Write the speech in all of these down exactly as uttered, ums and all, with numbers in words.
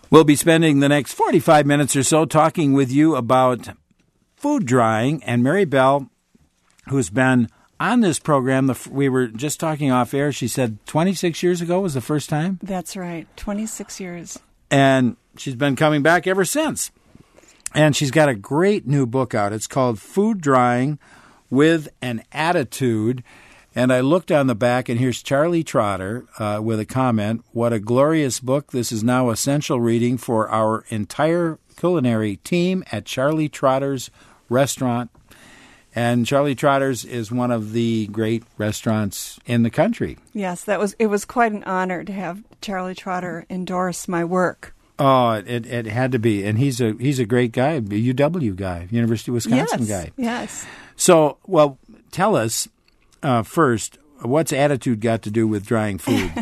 We'll be spending the next forty-five minutes or so talking with you about food drying. And Mary Bell, who's been on this program, the, we were just talking off air, she said twenty-six years ago was the first time? That's right, twenty-six years. And she's been coming back ever since. And she's got a great new book out. It's called Food Drying with an Attitude. And I looked on the back, and here's Charlie Trotter uh, with a comment. What a glorious book. This is now essential reading for our entire culinary team at Charlie Trotter's Restaurant. And Charlie Trotter's is one of the great restaurants in the country. Yes, that was. It was quite an honor to have Charlie Trotter endorse my work. Oh, it it had to be. And he's a he's a great guy, a U W guy, University of Wisconsin yes, guy. Yes. So, well, tell us. Uh, first, what's attitude got to do with drying food?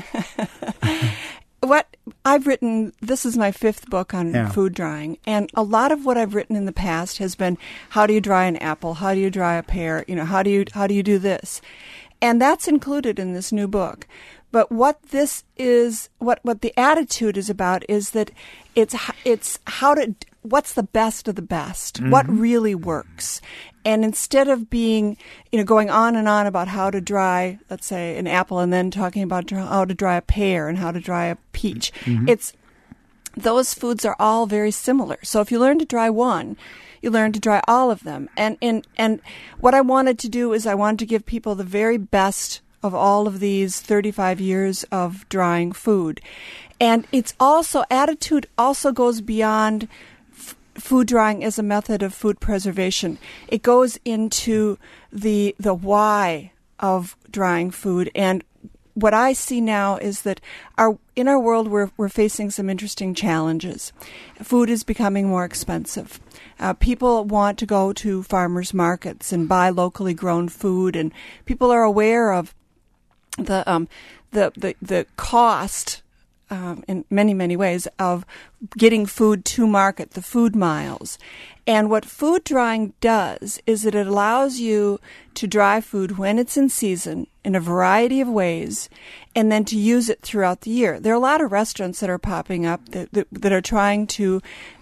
What I've written, this is my fifth book on yeah. food drying, and a lot of what I've written in the past has been how do you dry an apple, how do you dry a pear, you know, how do you how do you do this, and that's included in this new book. But what this is, what what the attitude is about, is that it's it's how to what's the best of the best, mm-hmm. what really works. And instead of being, you know, going on and on about how to dry, let's say, an apple, and then talking about how to dry a pear and how to dry a peach, mm-hmm. it's those foods are all very similar. So if you learn to dry one, you learn to dry all of them. And and and what I wanted to do is I wanted to give people the very best of all of these thirty-five years of drying food. And it's also, attitude also goes beyond food drying as a method of food preservation. It goes into the the why of drying food. And what I see now is that our in our world we're we're facing some interesting challenges. Food is becoming more expensive. Uh, people want to go to farmers markets and buy locally grown food, and people are aware of the um the the, the cost Um, in many, many ways, of getting food to market, the food miles. And what food drying does is that it allows you to dry food when it's in season in a variety of ways, and then to use it throughout the year. There are a lot of restaurants that are popping up that, that, that are trying to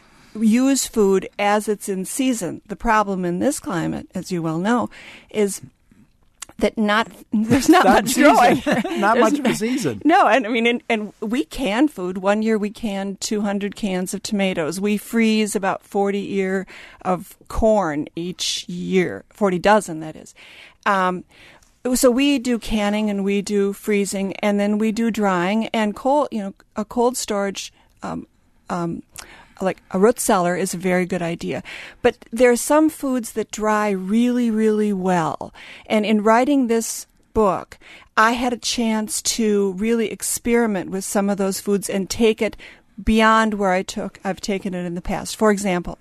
use food as it's in season. The problem in this climate, as you well know, is that not there's not, not much growing. Not much of a season. No, and I mean, and, and we can food. One year we canned two hundred cans of tomatoes. We freeze about forty ear of corn each year, forty dozen, that is. Um, so we do canning and we do freezing, and then we do drying and cold. You know, a cold storage. Um, um, Like a root cellar is a very good idea. But there are some foods that dry really, really well. And in writing this book, I had a chance to really experiment with some of those foods and take it beyond where I took, I've taken it in the past. For example,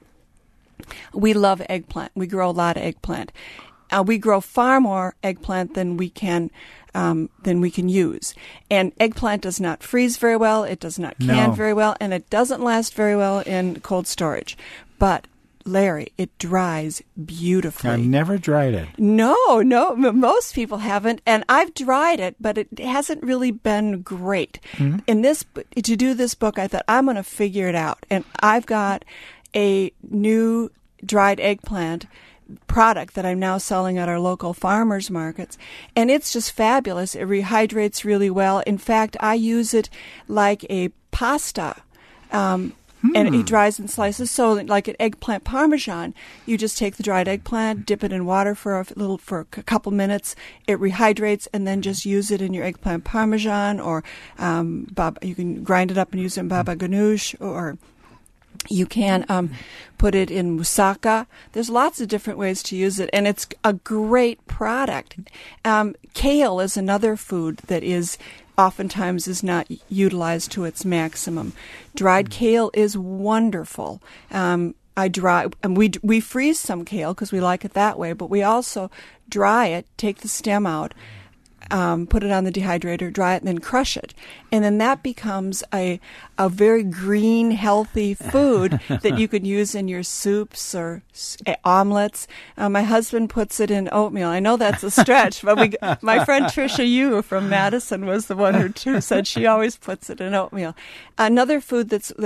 we love eggplant. We grow a lot of eggplant. Uh, we grow far more eggplant than we can um, than we can use. And eggplant does not freeze very well. It does not can no. very well, and it doesn't last very well in cold storage. But Larry, it dries beautifully. I've never dried it. No, no, m- most people haven't, and I've dried it, but it hasn't really been great. Mm-hmm. In this, to do this book, I thought I'm going to figure it out, and I've got a new dried eggplant product that I'm now selling at our local farmers markets, and it's just fabulous. It rehydrates really well. In fact, I use it like a pasta, um, hmm. and it dries in slices. So, like an eggplant parmesan, you just take the dried eggplant, dip it in water for a little for a couple minutes. It rehydrates, and then just use it in your eggplant parmesan, or um, baba, you can grind it up and use it in baba ganoush, or you can um, put it in moussaka. There's lots of different ways to use it, and it's a great product. Um, kale is another food that is oftentimes is not utilized to its maximum. Dried kale is wonderful. Um, I dry, and we we freeze some kale because we like it that way, but we also dry it, take the stem out, Um, put it on the dehydrator, dry it, and then crush it. And then that becomes a a very green, healthy food that you could use in your soups or uh, omelets. Uh, my husband puts it in oatmeal. I know that's a stretch, but we, my friend Tricia Yu from Madison was the one who, who said she always puts it in oatmeal. Another food that's that's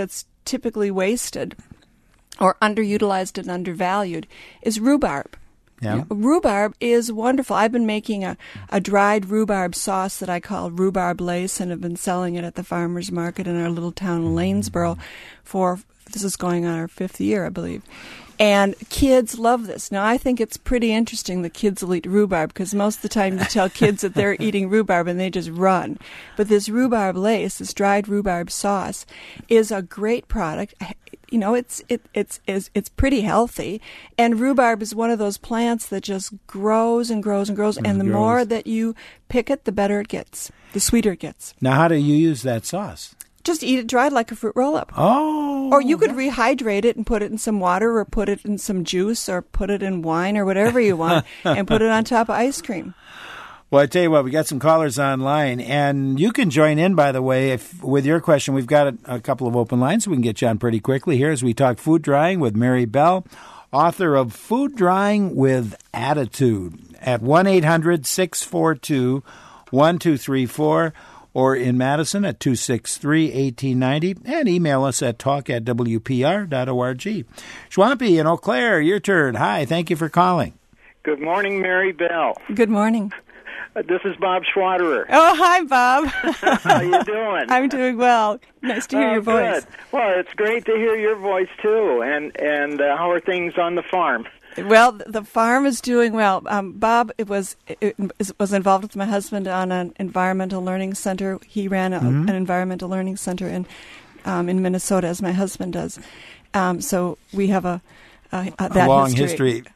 typically wasted or underutilized and undervalued is rhubarb. Yeah. You know, rhubarb is wonderful. I've been making a, a dried rhubarb sauce that I call rhubarb lace, and have been selling it at the farmer's market in our little town of Lanesboro for, this is going on our fifth year, I believe. And kids love this. Now, I think it's pretty interesting that kids will eat rhubarb, because most of the time you tell kids that they're eating rhubarb and they just run. But this rhubarb lace, this dried rhubarb sauce, is a great product. You know, it's it, it's it's it's pretty healthy, and rhubarb is one of those plants that just grows and grows and grows, It and the grows. more that you pick it, the better it gets, the sweeter it gets. Now, how do you use that sauce? Just eat it dried like a fruit roll-up. Oh. Or you could rehydrate it and put it in some water, or put it in some juice, or put it in wine, or whatever you want, and put it on top of ice cream. Well, I tell you what, we got some callers online, and you can join in, by the way, if with your question. We've got a, a couple of open lines, so we can get you on pretty quickly here as we talk food drying with Mary Bell, author of Food Drying with Attitude, at one eight hundred six four two one two three four, or in Madison at two six three one eight nine zero, and email us at talk at w p r dot org. Swampy in Eau Claire, your turn. Hi, thank you for calling. Good morning, Mary Bell. Good morning. Uh, this is Bob Schwaderer. Oh, hi, Bob. How you doing? I'm doing well. Nice to hear Oh, your voice. Good. Well, it's great to hear your voice, too. And, and uh, how are things on the farm? Well, the farm is doing well. Um, Bob it was it was involved with my husband on an environmental learning center. He ran a, Mm-hmm. an environmental learning center in um, in Minnesota, as my husband does. Um, so we have a, a, a that a long history. history.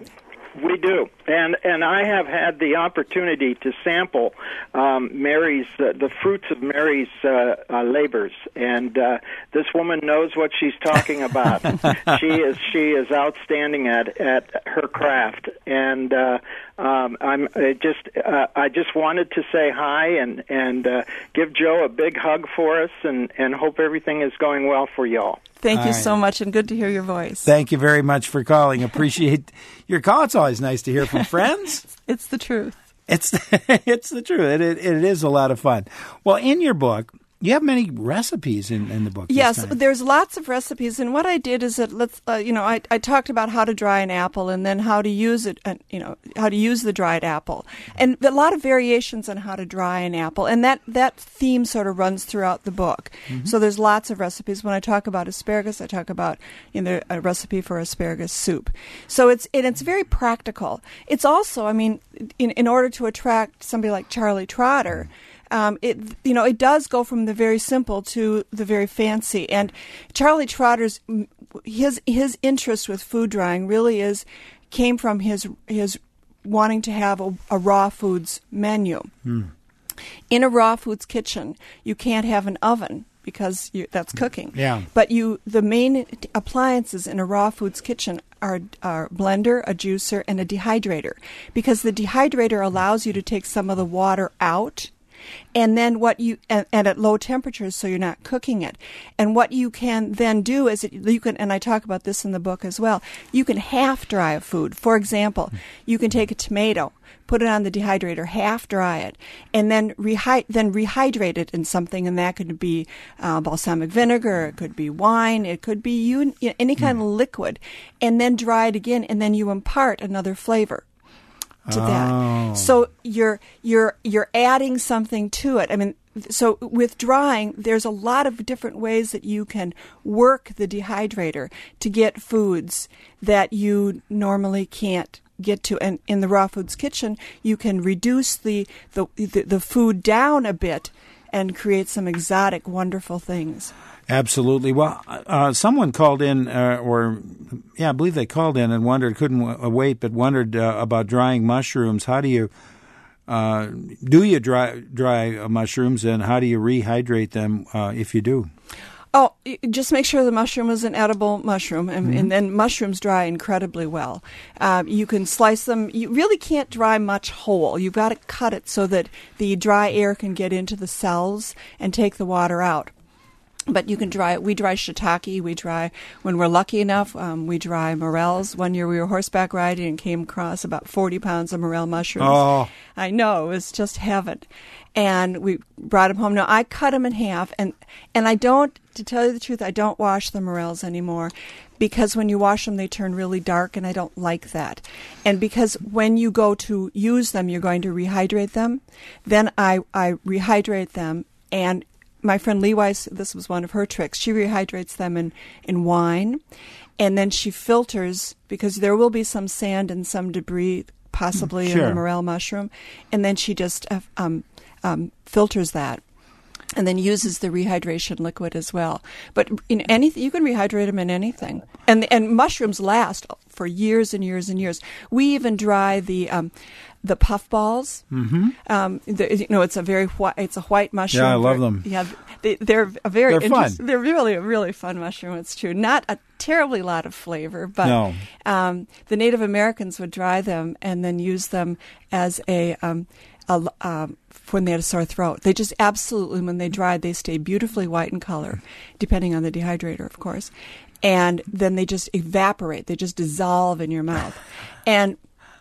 We do, and and I have had the opportunity to sample um, Mary's uh, the fruits of Mary's uh, uh, labors, and uh, this woman knows what she's talking about. she is she is outstanding at at her craft, and uh, um, I'm I just uh, I just wanted to say hi and and uh, give Joe a big hug for us, and and hope everything is going well for y'all. Thank you All so right. much, and good to hear your voice. Thank you very much for calling. Appreciate your call. It's always nice to hear from friends. It's the truth. It's it's the truth. It, it, it is a lot of fun. Well, in your book, you have many recipes in, in the book. this Yes, time. there's lots of recipes, and what I did is that let's, uh, you know, I, I talked about how to dry an apple, and then how to use it, and you know, how to use the dried apple, and a lot of variations on how to dry an apple, and that that theme sort of runs throughout the book. Mm-hmm. So there's lots of recipes. When I talk about asparagus, I talk about you know a recipe for asparagus soup. So it's and it's very practical. It's also, I mean, in in order to attract somebody like Charlie Trotter. Um, it you know it does go from the very simple to the very fancy, and Charlie Trotter's his his interest with food drying really is came from his his wanting to have a, a raw foods menu. Mm. In a raw foods kitchen, you can't have an oven because you, that's cooking. Yeah. But you the main appliances in a raw foods kitchen are are blender, a juicer, and a dehydrator, because the dehydrator allows you to take some of the water out. And then what you and, and at low temperatures, so you're not cooking it. And what you can then do is it, you can, and I talk about this in the book as well. You can half dry a food. For example, you can take a tomato, put it on the dehydrator, half dry it, and then rehy- then rehydrate it in something, and that could be uh, balsamic vinegar, it could be wine, it could be you, any kind of liquid, and then dry it again, and then you impart another flavor to Oh. that. So you're you're you're adding something to it. I mean, so with drying, there's a lot of different ways that you can work the dehydrator to get foods that you normally can't get to. And in the raw foods kitchen, you can reduce the the the, the food down a bit and create some exotic, wonderful things. Absolutely. Well, uh, someone called in, uh, or yeah, I believe they called in and wondered, couldn't w- wait, but wondered uh, about drying mushrooms. How do you uh, do you dry dry uh, mushrooms, and how do you rehydrate them uh, if you do? Oh, y- just make sure the mushroom is an edible mushroom, and, and then mushrooms dry incredibly well. Um, you can slice them. You really can't dry much whole. You've got to cut it so that the dry air can get into the cells and take the water out. But you can dry it. We dry shiitake. We dry, when we're lucky enough, um, we dry morels. One year we were horseback riding and came across about forty pounds of morel mushrooms. Oh. I know, it was just heaven. And we brought them home. Now, I cut them in half, and, and I don't, to tell you the truth, I don't wash the morels anymore, because when you wash them, they turn really dark, and I don't like that. And because when you go to use them, you're going to rehydrate them, then I, I rehydrate them, and my friend Lee Weiss, this was one of her tricks. She rehydrates them in, in wine, and then she filters, because there will be some sand and some debris possibly sure. in the morel mushroom, and then she just uh, um, um, filters that, and then uses the rehydration liquid as well. But in anything, you can rehydrate them in anything, and and mushrooms last for years and years and years. We even dry the um, the puff balls. Mm-hmm. Um, the, you know, it's a very white. It's a white mushroom. Yeah, I love them. Yeah, they, they're a very. They're fun. They're really a really fun mushroom. It's true. Not a terribly lot of flavor, but no. um, the Native Americans would dry them and then use them as a. Um, A, um, when they had a sore throat. They just absolutely, when they dried, they stay beautifully white in color, depending on the dehydrator, of course. And then they just evaporate. They just dissolve in your mouth. And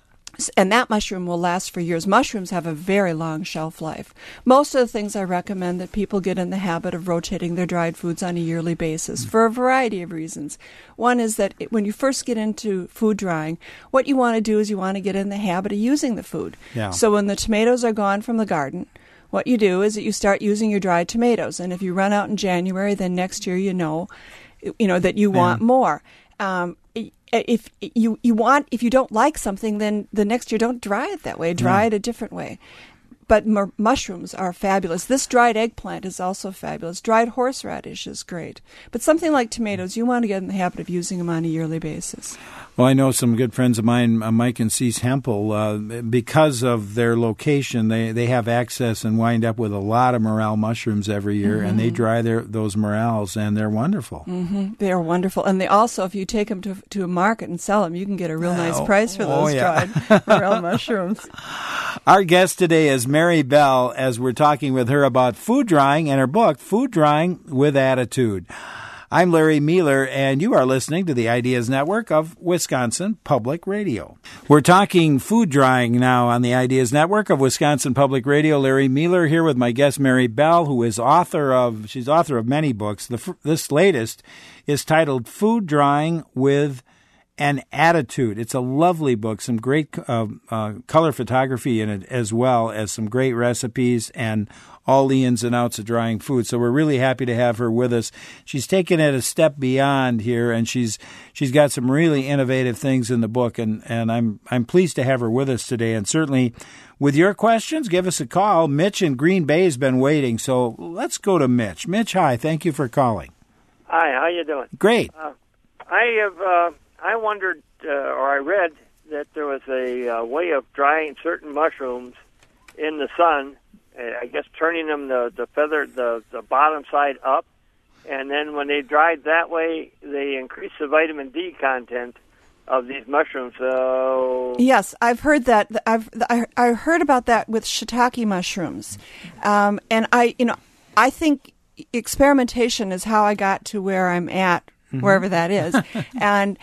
and that mushroom will last for years. Mushrooms have a very long shelf life. Most of the things I recommend that people get in the habit of rotating their dried foods on a yearly basis for a variety of reasons. One is that it, when you first get into food drying, what you want to do is you want to get in the habit of using the food. Yeah. So when the tomatoes are gone from the garden, what you do is that you start using your dried tomatoes. And if you run out in January, then next year you know, you know that you Yeah. want more. Um, if you you want, if you don't like something, then the next year don't dry it that way. Dry Yeah. it a different way. But m- mushrooms are fabulous. This dried eggplant is also fabulous. Dried horseradish is great. But something like tomatoes, you want to get in the habit of using them on a yearly basis. Well, I know some good friends of mine, uh, Mike and Cease Hempel, uh, because of their location, they, they have access and wind up with a lot of morel mushrooms every year, mm-hmm. and they dry their those morels, and they're wonderful. Mm-hmm. They are wonderful. And they also, if you take them to, to a market and sell them, you can get a real nice oh, price for those oh, yeah. dried morel mushrooms. Our guest today is Mary Bell, as we're talking with her about food drying and her book, Food Drying with Attitude. I'm Larry Mueller, and you are listening to the Ideas Network of Wisconsin Public Radio. We're talking food drying now on the Ideas Network of Wisconsin Public Radio. Larry Mueller here with my guest, Mary Bell, who is author of, she's author of many books. The, this latest is titled Food Drying with an Attitude. It's a lovely book, some great uh, uh, color photography in it, as well as some great recipes and all the ins and outs of drying food. So we're really happy to have her with us. She's taken it a step beyond here, and she's she's got some really innovative things in the book, and, and I'm I'm pleased to have her with us today. And certainly with your questions, give us a call. Mitch in Green Bay has been waiting, so let's go to Mitch. Mitch, hi. Thank you for calling. Hi, how you doing? Great. Uh, I have uh, I wondered, uh, or I read that there was a uh, way of drying certain mushrooms in the sun. I guess turning them the the feather the the bottom side up, and then when they dried that way, they increased the vitamin D content of these mushrooms. So yes, I've heard that. I've I, I heard about that with shiitake mushrooms, um, and I you know I think experimentation is how I got to where I'm at, mm-hmm. wherever that is, and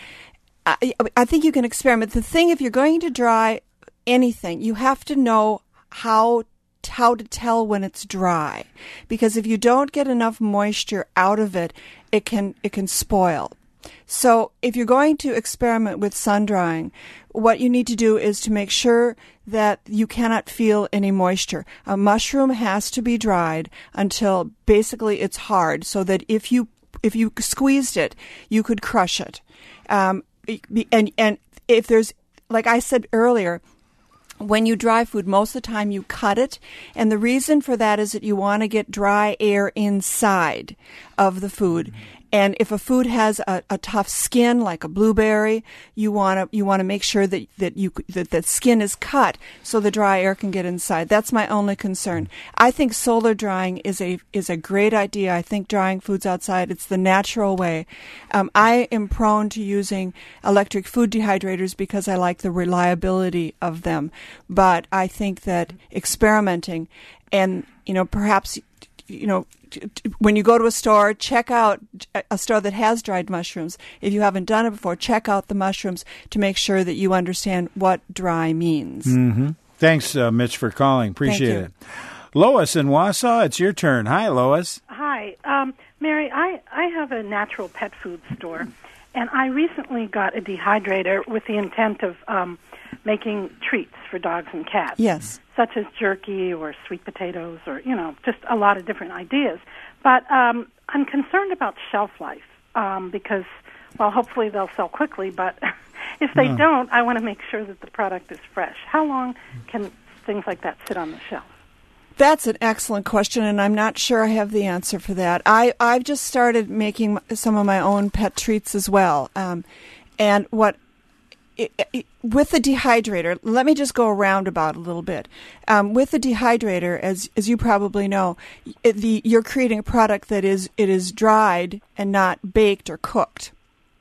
I, I think you can experiment. The thing, if you're going to dry anything, you have to know how. how to tell when it's dry, because if you don't get enough moisture out of it, it can it can spoil. So if you're going to experiment with sun drying, what you need to do is to make sure that you cannot feel any moisture. A mushroom has to be dried until basically it's hard, so that if you if you squeezed it, you could crush it. Um, and and if there's, like I said earlier, when you dry food, most of the time you cut it, and the reason for that is that you want to get dry air inside of the food. And if a food has a, a tough skin, like a blueberry, you want to you want to make sure that that you that that skin is cut so the dry air can get inside. That's my only concern. I think solar drying is a is a great idea. I think drying foods outside, it's the natural way. Um, I am prone to using electric food dehydrators because I like the reliability of them. But I think that experimenting and you know perhaps you know, t- t- when you go to a store, check out a store that has dried mushrooms. If you haven't done it before, check out the mushrooms to make sure that you understand what dry means. Mm-hmm. Thanks, uh, Mitch, for calling. Appreciate it. Lois in Wausau, it's your turn. Hi, Lois. Hi. Um, Mary, I, I have a natural pet food store, and I recently got a dehydrator with the intent of um, making treats for dogs and cats. Yes. Such as jerky or sweet potatoes or, you know, just a lot of different ideas. But um, I'm concerned about shelf life um, because, well, hopefully they'll sell quickly, but if they Oh. don't, I want to make sure that the product is fresh. How long can things like that sit on the shelf? That's an excellent question, and I'm not sure I have the answer for that. I, I've just started making some of my own pet treats as well. Um, and what it, it, with the dehydrator, let me just go around about a little bit. Um, with the dehydrator, as as you probably know, it, the you're creating a product that is it is dried and not baked or cooked.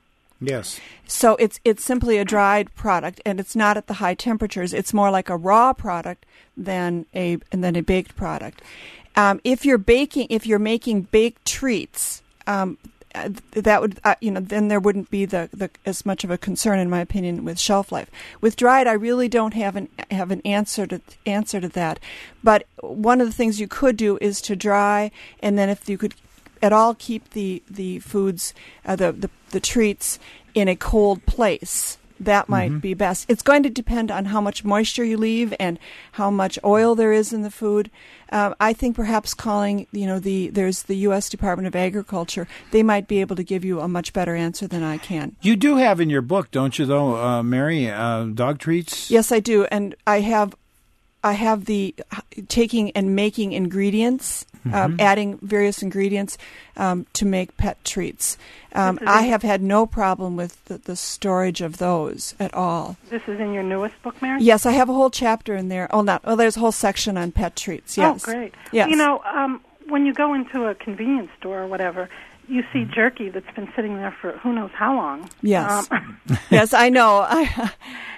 Yes. So it's it's simply a dried product, and it's not at the high temperatures. It's more like a raw product than a and then a baked product. Um, if you're baking, if you're making baked treats, um, uh, that would uh, you know then there wouldn't be the, the as much of a concern, in my opinion, with shelf life. With dried, I really don't have an have an answer to answer to that. But one of the things you could do is to dry, and then if you could at all keep the the foods, uh, the, the the treats in a cold place, that might mm-hmm. be best. It's going to depend on how much moisture you leave and how much oil there is in the food. Uh, I think perhaps calling, you know, the there's the U S Department of Agriculture. They might be able to give you a much better answer than I can. You do have in your book, don't you, though, uh, Mary, uh, dog treats? Yes, I do, and I have. I have the taking and making ingredients, mm-hmm. um, adding various ingredients um, to make pet treats. Um, I have had no problem with the, the storage of those at all. This is in your newest book, Mary? Yes, I have a whole chapter in there. Oh, not. Oh, there's a whole section on pet treats. Yes. Oh, great. Yes. You know, um, when you go into a convenience store or whatever, you see jerky that's been sitting there for who knows how long. Yes. Um, yes, I know. I.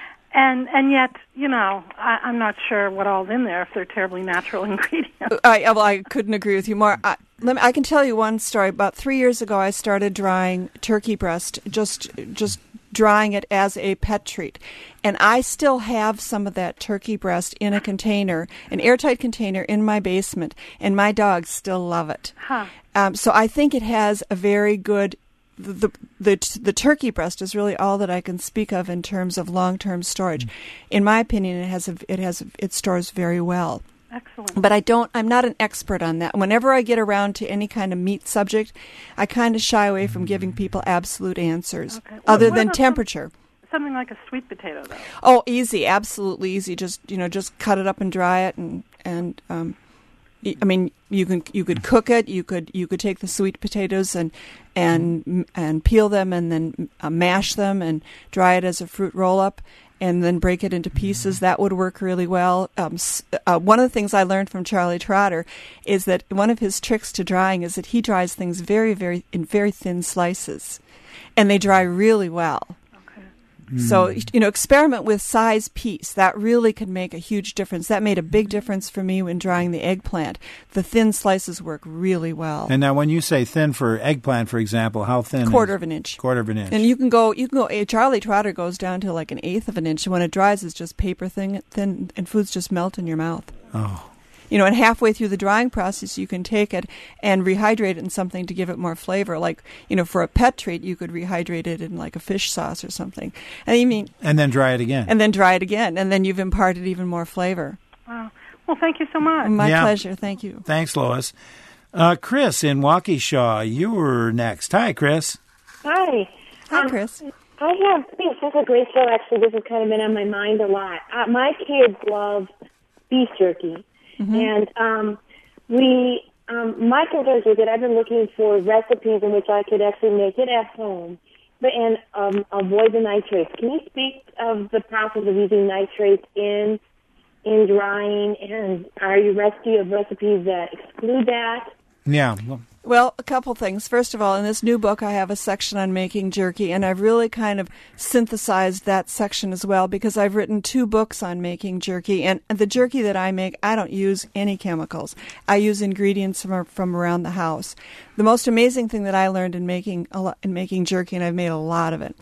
And and yet, you know, I, I'm not sure what all's in there if they're terribly natural ingredients. I well, I couldn't agree with you more. I, let me, I can tell you one story. About three years ago, I started drying turkey breast, just just drying it as a pet treat, and I still have some of that turkey breast in a container, an airtight container in my basement, and my dogs still love it. Huh. Um, so I think it has a very good. The, the the the turkey breast is really all that I can speak of in terms of long-term storage. In my opinion, it has a, it has a, it stores very well. Excellent. But I don't. I'm not an expert on that. Whenever I get around to any kind of meat subject, I kind of shy away from giving people absolute answers, Okay. Well, other what than about temperature. Some, something like a sweet potato, though. Oh, easy, absolutely easy. Just you know, just cut it up and dry it, and and um, I mean, you can you could cook it. You could you could take the sweet potatoes and and and peel them and then uh, mash them and dry it as a fruit roll up and then break it into pieces. That would work really well. Um, uh, one of the things I learned from Charlie Trotter is that one of his tricks to drying is that he dries things very very in very thin slices, and they dry really well. So, you know, experiment with size piece. That really could make a huge difference. That made a big difference for me when drying the eggplant. The thin slices work really well. And now when you say thin for eggplant, for example, how thin? Quarter is? of an inch. Quarter of an inch. And you can go, you can go, Charlie Trotter goes down to like an eighth of an inch. And when it dries, it's just paper thin, thin and foods just melt in your mouth. Oh. You know, and halfway through the drying process, you can take it and rehydrate it in something to give it more flavor. Like, you know, for a pet treat, you could rehydrate it in like a fish sauce or something. And you mean, and then dry it again. And then dry it again, and then you've imparted even more flavor. Wow. Well, thank you so much. My yeah. pleasure. Thank you. Thanks, Lois. Uh, Chris in Waukesha, you were next. Hi, Chris. Hi. Hi, um, Chris. I have, thanks. This is a great show, actually. This has kind of been on my mind a lot. Uh, my kids love beef jerky. Mm-hmm. And um, we, um, my concerns with it, I've been looking for recipes in which I could actually make it at home, but and um, avoid the nitrates. Can you speak of the process of using nitrates in in drying? And are you rescue of recipes that exclude that? Yeah. Well, a couple things. First of all, in this new book, I have a section on making jerky, and I've really kind of synthesized that section as well because I've written two books on making jerky. And the jerky that I make, I don't use any chemicals. I use ingredients from from around the house. The most amazing thing that I learned in making a lot, in making jerky, and I've made a lot of it,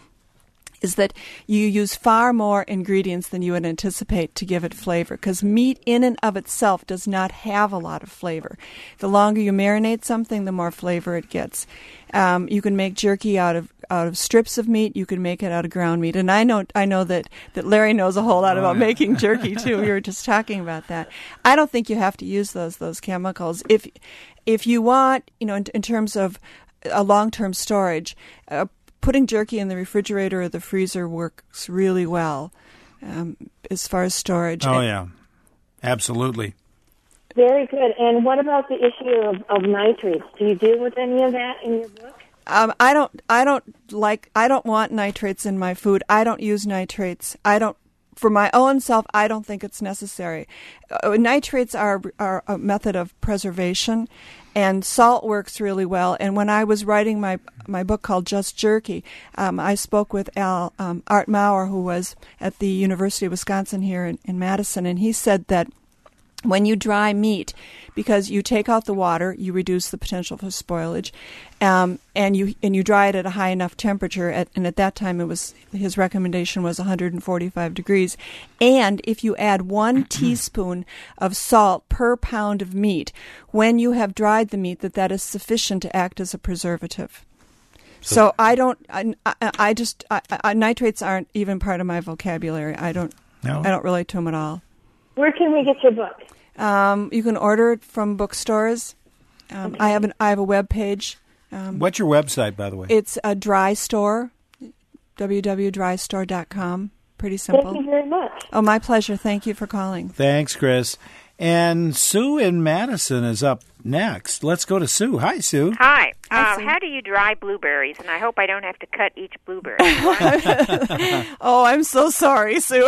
is that you use far more ingredients than you would anticipate to give it flavor, because meat in and of itself does not have a lot of flavor. The longer you marinate something, the more flavor it gets. Um, you can make jerky out of out of strips of meat. You can make it out of ground meat. And I know I know that, that Larry knows a whole lot about oh, yeah. making jerky, too. We were just talking about that. I don't think you have to use those those chemicals. If, if you want, you know, in, in terms of a long-term storage, uh, putting jerky in the refrigerator or the freezer works really well um, as far as storage. Oh, yeah. Absolutely. Very good. And what about the issue of, of nitrates? Do you deal with any of that in your book? Um, I don't. I don't like. I don't want nitrates in my food. I don't use nitrates. I don't. For my own self, I don't think it's necessary. Uh, nitrates are are a method of preservation, and salt works really well. And when I was writing my my book called Just Jerky, um, I spoke with Al um, Art Maurer, who was at the University of Wisconsin here in, in Madison, and he said that when you dry meat, because you take out the water, you reduce the potential for spoilage, um, and you and you dry it at a high enough temperature. At, and at that time, it was his recommendation was one hundred forty-five degrees. And if you add one teaspoon of salt per pound of meat, when you have dried the meat, that that is sufficient to act as a preservative. So, so I don't. I, I, I just I, I, nitrates aren't even part of my vocabulary. I don't. No. I don't relate to them at all. Where can we get your book? Um, you can order it from bookstores. Um, okay. I have an I have a web page. Um, What's your website, by the way? It's a dry store, w w w dot dry store dot com. Pretty simple. Thank you very much. Oh, my pleasure. Thank you for calling. Thanks, Chris. And Sue in Madison is up next. Let's go to Sue. Hi, Sue. Hi. Hi, uh, Sue. How do you dry blueberries? And I hope I don't have to cut each blueberry. Oh, I'm so sorry, Sue.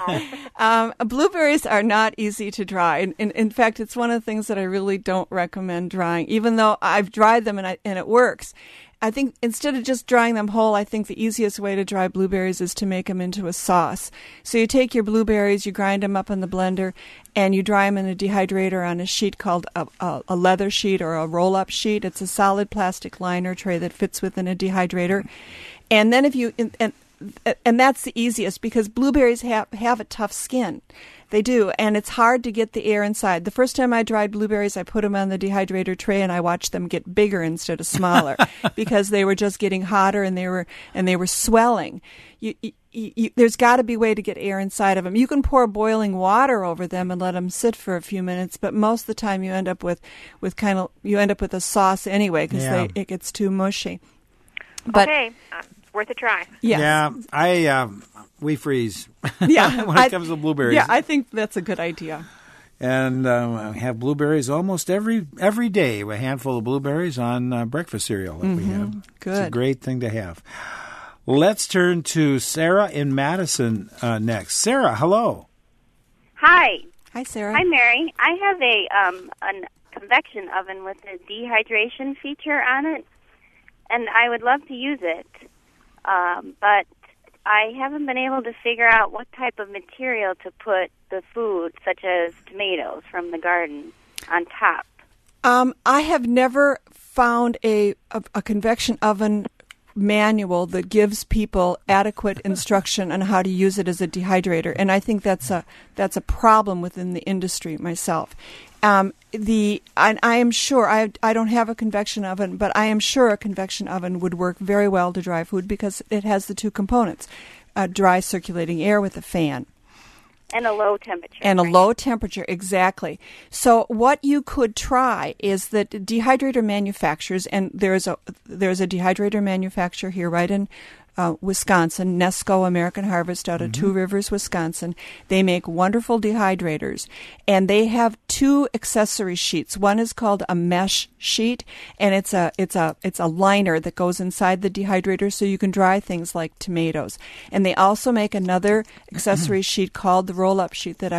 um, blueberries are not easy to dry. In, in, in fact, it's one of the things that I really don't recommend drying, even though I've dried them and, I, and it works. I think instead of just drying them whole, I think the easiest way to dry blueberries is to make them into a sauce. So you take your blueberries, you grind them up in the blender, and you dry them in a dehydrator on a sheet called a, a, a leather sheet or a roll-up sheet. It's a solid plastic liner tray that fits within a dehydrator. And then if you and and that's the easiest because blueberries have have a tough skin. They do, and it's hard to get the air inside. The first time I dried blueberries, I put them on the dehydrator tray, and I watched them get bigger instead of smaller because they were just getting hotter and they were and they were swelling. You, you, you, there's got to be a way to get air inside of them. You can pour boiling water over them and let them sit for a few minutes, but most of the time you end up with, with kind of you end up with a sauce anyway because yeah. it gets too mushy. But, okay, uh, it's worth a try. Yes. Yeah, I. Uh, We freeze yeah, when it I, comes to blueberries. Yeah, I think that's a good idea. And uh, we have blueberries almost every every day. A handful of blueberries on uh, breakfast cereal that mm-hmm. we have. Good. It's a great thing to have. Let's turn to Sarah in Madison uh, next. Sarah, hello. Hi. Hi, Sarah. Hi, Mary. I have a um, an convection oven with a dehydration feature on it, and I would love to use it, um, but I haven't been able to figure out what type of material to put the food, such as tomatoes from the garden, on top. Um, I have never found a, a, a convection oven manual that gives people adequate instruction on how to use it as a dehydrator, and I think that's a that's a problem within the industry myself. Um, the I, I am sure I I don't have a convection oven, but I am sure a convection oven would work very well to dry food because it has the two components: uh, dry circulating air with a fan. And a low temperature. And right? a low temperature, exactly. So what you could try is that dehydrator manufacturers, and there's a there's a dehydrator manufacturer here right in uh, Wisconsin, Nesco American Harvest out of mm-hmm. Two Rivers, Wisconsin. They make wonderful dehydrators, and they have two accessory sheets. One is called a mesh sheet, and it's a it's a it's a liner that goes inside the dehydrator so you can dry things like tomatoes. And they also make another accessory sheet called the roll-up sheet that I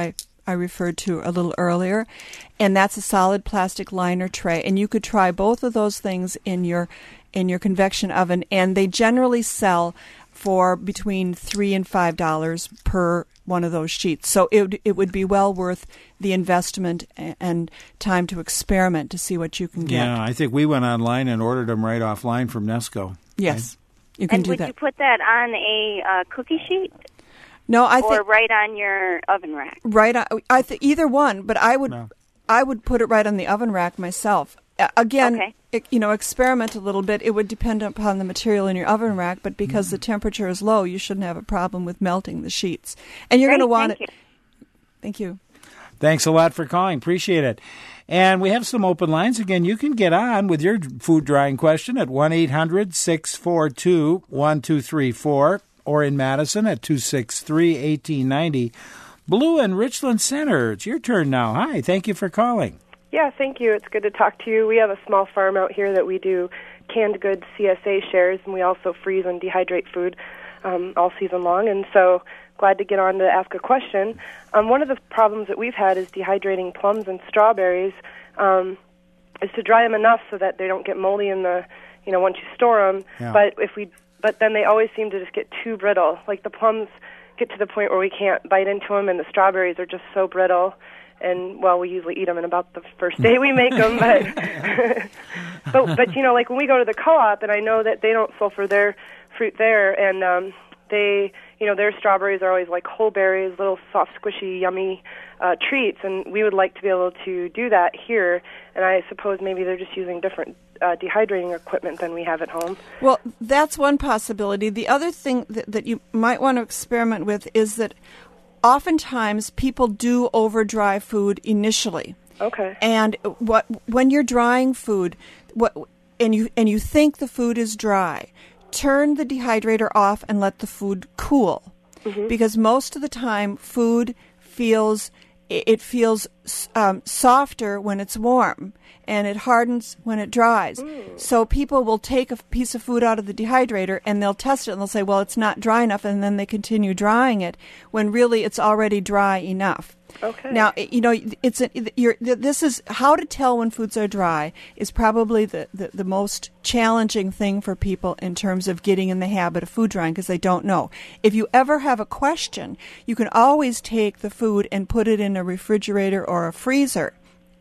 I referred to a little earlier, and that's a solid plastic liner tray. And you could try both of those things in your in your convection oven, and they generally sell for between three and five dollars per one of those sheets. So it it would be well worth the investment and time to experiment to see what you can get. Yeah, I think we went online and ordered them right offline from Nesco. Yes, you can and do would that. you put that on a uh, cookie sheet? No, I or think right on your oven rack. Right, on, I th- either one, but I would No. I would put it right on the oven rack myself. Uh, again, Okay. it, you know, experiment a little bit. It would depend upon the material in your oven rack, but because the temperature is low, you shouldn't have a problem with melting the sheets. And you're Great, going to want thank it. you. Thank you. Thanks a lot for calling. Appreciate it. And we have some open lines. Again, you can get on with your food drying question at one eight hundred six four two one two three four or in Madison at two six three one eight nine zero. Blue in Richland Center, it's your turn now. Hi, thank you for calling. Yeah, thank you. It's good to talk to you. We have a small farm out here that we do canned goods C S A shares, and we also freeze and dehydrate food um, all season long. And so glad to get on to ask a question. Um, one of the problems that we've had is dehydrating plums and strawberries um, is to dry them enough so that they don't get moldy in the, you know, once you store them. Yeah. But if we, but then they always seem to just get too brittle. Like the plums get to the point where we can't bite into them, and the strawberries are just so brittle. And, well, we usually eat them in about the first day we make them. But, but, but, you know, like when we go to the co-op, and I know that they don't sulfur their fruit there, and um, they, you know, their strawberries are always like whole berries, little soft, squishy, yummy uh, treats, and we would like to be able to do that here. And I suppose maybe they're just using different uh, dehydrating equipment than we have at home. Well, that's one possibility. The other thing that, that you might want to experiment with is that oftentimes people do over dry food initially. Okay. And what when you're drying food, what and you and you think the food is dry, turn the dehydrator off and let the food cool. Mm-hmm. Because most of the time food feels it feels um, softer when it's warm, and it hardens when it dries. Mm. So people will take a piece of food out of the dehydrator, and they'll test it, and they'll say, well, it's not dry enough, and then they continue drying it, when really it's already dry enough. Okay. Now, you know, it's a, you're, this is how to tell when foods are dry is probably the, the, the most challenging thing for people in terms of getting in the habit of food drying, because they don't know. If you ever have a question, you can always take the food and put it in a refrigerator or a freezer.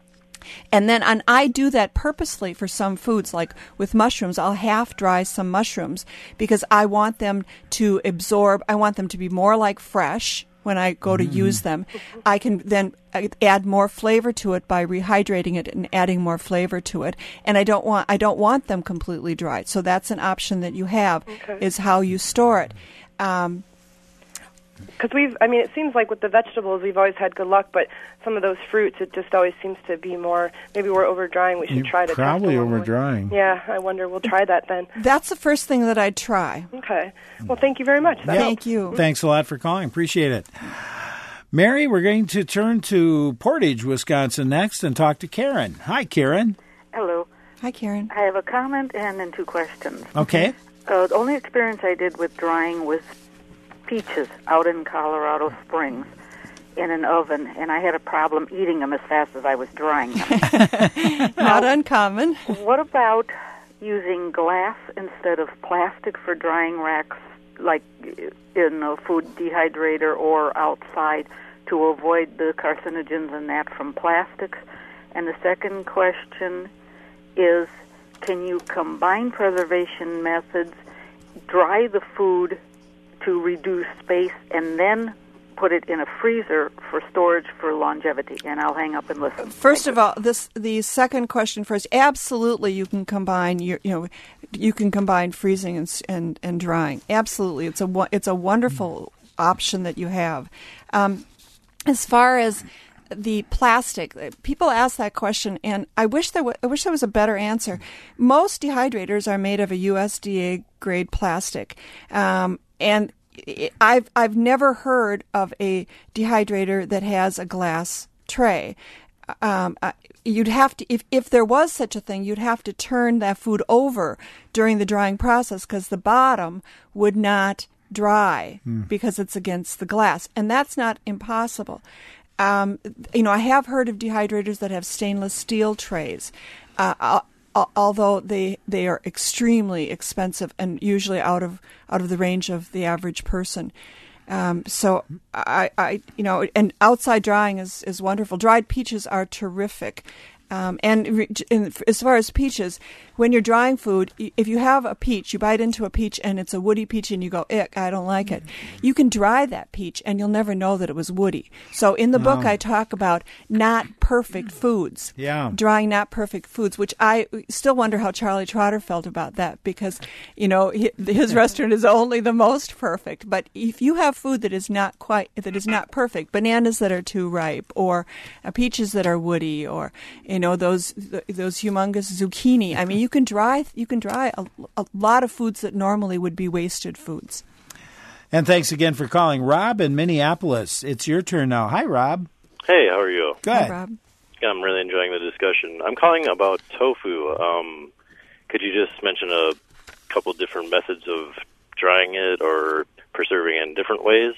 And then, and I do that purposely for some foods, like with mushrooms. I'll half dry some mushrooms because I want them to absorb, I want them to be more like fresh. When I go to mm-hmm. use them, I can then add more flavor to it by rehydrating it and adding more flavor to it. And I don't want I don't want them completely dry. So that's an option that you have, okay. is how you store it. Um, Because we've, I mean, it seems like with the vegetables we've always had good luck, but some of those fruits, it just always seems to be more. Maybe we're over drying. We should You're try to probably test over drying. Yeah, I wonder. We'll try that then. That's the first thing that I'd try. Okay. Well, thank you very much. That yeah. Thank you. Thanks a lot for calling. Appreciate it. Mary, we're going to turn to Portage, Wisconsin next and talk to Karen. Hi, Karen. Hello. Hi, Karen. I have a comment and then two questions. Okay. Uh, the only experience I did with drying was peaches out in Colorado Springs in an oven, and I had a problem eating them as fast as I was drying them. Not now, uncommon. What about using glass instead of plastic for drying racks, like in a food dehydrator or outside, to avoid the carcinogens and that from plastics? And the second question is, can you combine preservation methods, dry the food to reduce space, and then put it in a freezer for storage for longevity? And I'll hang up and listen. First Thank of you. all, this the second question first. Absolutely, you can combine your, you know, you can combine freezing and and, and drying. Absolutely, it's a it's a wonderful option that you have. Um, as far as the plastic, people ask that question, and I wish there w- I wish there was a better answer. Most dehydrators are made of a U S D A grade plastic. Um, And I've I've never heard of a dehydrator that has a glass tray. Um, you'd have to, if if there was such a thing, you'd have to turn that food over during the drying process, because the bottom would not dry mm. because it's against the glass, and that's not impossible. um, you know, I have heard of dehydrators that have stainless steel trays. Uh, although they they are extremely expensive and usually out of out of the range of the average person. Um, so I, I you know, and outside drying is, is wonderful. Dried peaches are terrific. Um, and re- in, as far as peaches, when you're drying food, if you have a peach, you bite into a peach and it's a woody peach and you go, ick, I don't like it. You can dry that peach and you'll never know that it was woody. So in the No. book, I talk about not perfect foods. Yeah. Drying not perfect foods, which I still wonder how Charlie Trotter felt about that because, you know, his restaurant is only the most perfect. But if you have food that is not quite, that is not perfect, bananas that are too ripe or uh, peaches that are woody or, you know, those those humongous zucchini. I mean, you can dry you can dry a, a lot of foods that normally would be wasted foods. And thanks again for calling. Rob in Minneapolis, it's your turn now. Hi, Rob. Hey, how are you? Good. Hi, Rob. Yeah, I'm really enjoying the discussion. I'm calling about tofu. Um, could you just mention a couple different methods of drying it or preserving it in different ways?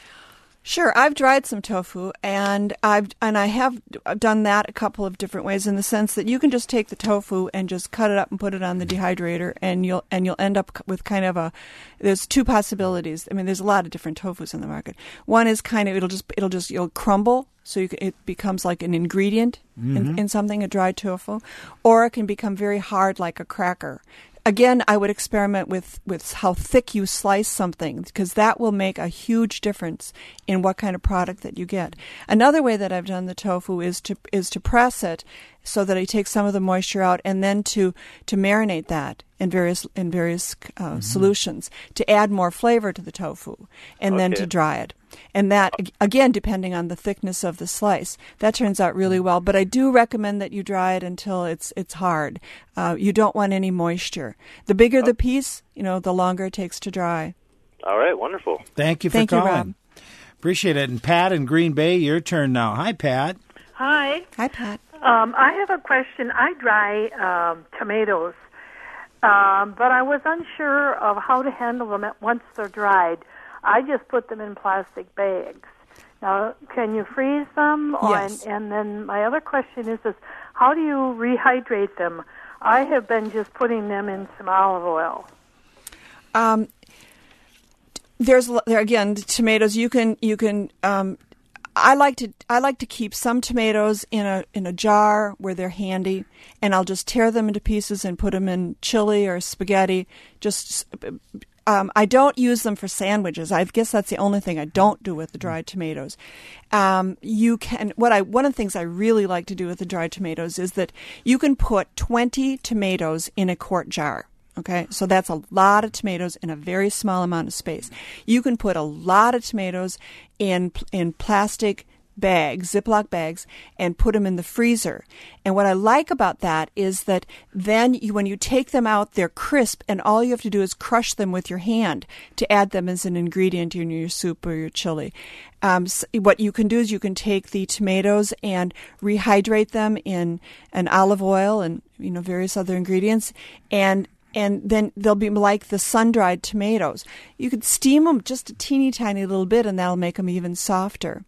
Sure, I've dried some tofu, and I've and I have done that a couple of different ways. In the sense that you can just take the tofu and just cut it up and put it on the dehydrator, and you'll and you'll end up with kind of a. There's two possibilities. I mean, there's a lot of different tofus in the market. One is kind of it'll just it'll just you'll crumble, so you can, it becomes like an ingredient Mm-hmm. in, in something, a dried tofu, or it can become very hard like a cracker. Again, I would experiment with, with how thick you slice something because that will make a huge difference in what kind of product that you get. Another way that I've done the tofu is to is to press it so that I take some of the moisture out and then to, to marinate that in various in various uh, mm-hmm. solutions to add more flavor to the tofu and then Okay. to dry it. And that, again, depending on the thickness of the slice, that turns out really well. But I do recommend that you dry it until it's it's hard. Uh, you don't want any moisture. The bigger the piece, you know, the longer it takes to dry. All right, wonderful. Thank you for Thank you, calling. Rob. Appreciate it. And Pat in Green Bay, your turn now. Hi, Pat. Hi. Hi, Pat. Um, I have a question. I dry um, tomatoes, um, but I was unsure of how to handle them at once they're dried. I just put them in plastic bags. Now, can you freeze them? Or, Yes. and, and then my other question is, is, how do you rehydrate them? I have been just putting them in some olive oil. Um, there's there again tomatoes. You can you can. Um, I like to I like to keep some tomatoes in a in a jar where they're handy, and I'll just tear them into pieces and put them in chili or spaghetti. Just um, I don't use them for sandwiches. I guess that's the only thing I don't do with the dried tomatoes. Um, you can what I one of the things I really like to do with the dried tomatoes is that you can put twenty tomatoes in a quart jar. Okay, so that's a lot of tomatoes in a very small amount of space. You can put a lot of tomatoes in in plastic bags, Ziploc bags, and put them in the freezer. And what I like about that is that then you, when you take them out, they're crisp, and all you have to do is crush them with your hand to add them as an ingredient in your soup or your chili. Um, so what you can do is you can take the tomatoes and rehydrate them in an olive oil and you know various other ingredients, and And then they'll be like the sun-dried tomatoes. You could steam them just a teeny tiny little bit, and that'll make them even softer.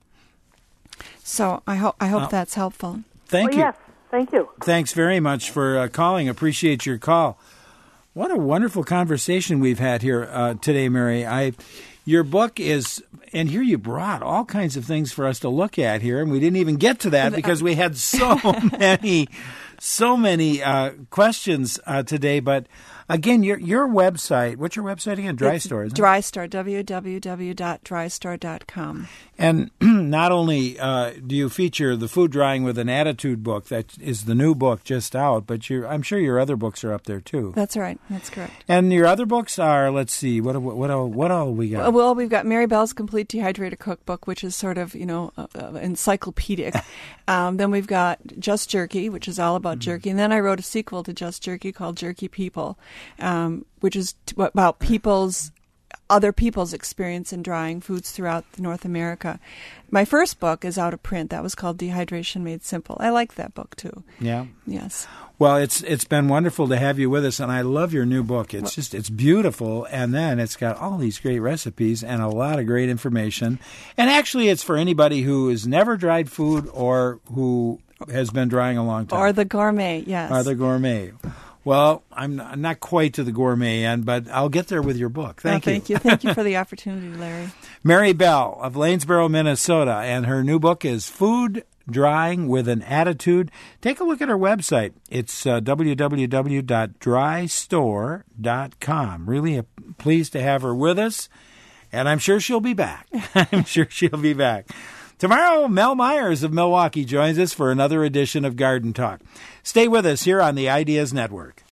So I hope I hope Uh, that's helpful. Thank well, you. Yes, thank you. Thanks very much for uh, calling. Appreciate your call. What a wonderful conversation we've had here uh, today, Mary. I, your book is, and here you brought all kinds of things for us to look at here, and we didn't even get to that because we had so many, so many uh, questions uh, today. But again, your your website, what's your website again? DryStar, isn't it? DryStar, w w w dot drystar dot com. And not only uh, do you feature the Food Drying with an Attitude book, that is the new book just out, but you I'm sure your other books are up there too. That's right. That's correct. And your other books are, let's see, what what what all, what all we got? Well, we've got Mary Bell's Complete Dehydrator Cookbook, which is sort of, you know, uh, uh, encyclopedic. um, then we've got Just Jerky, which is all about mm-hmm. jerky. And then I wrote a sequel to Just Jerky called Jerky People, um, which is t- about people's other people's experience in drying foods throughout North America. My first book is out of print. That was called Dehydration Made Simple. I like that book, too. Yeah. Yes. Well, it's it's been wonderful to have you with us, and I love your new book. It's just, it's beautiful, and then it's got all these great recipes and a lot of great information. And actually, it's for anybody who has never dried food or who has been drying a long time. Or the gourmet, yes. Or the gourmet. Well, I'm not, not quite to the gourmet end, but I'll get there with your book. Thank oh, you. Thank you. Thank you for the opportunity, Larry. Mary Bell of Lanesboro, Minnesota, and her new book is Food Drying with an Attitude. Take a look at her website. It's uh, w w w dot dry store dot com. Really a, pleased to have her with us, and I'm sure she'll be back. I'm sure she'll be back. Tomorrow, Mel Myers of Milwaukee joins us for another edition of Garden Talk. Stay with us here on the Ideas Network.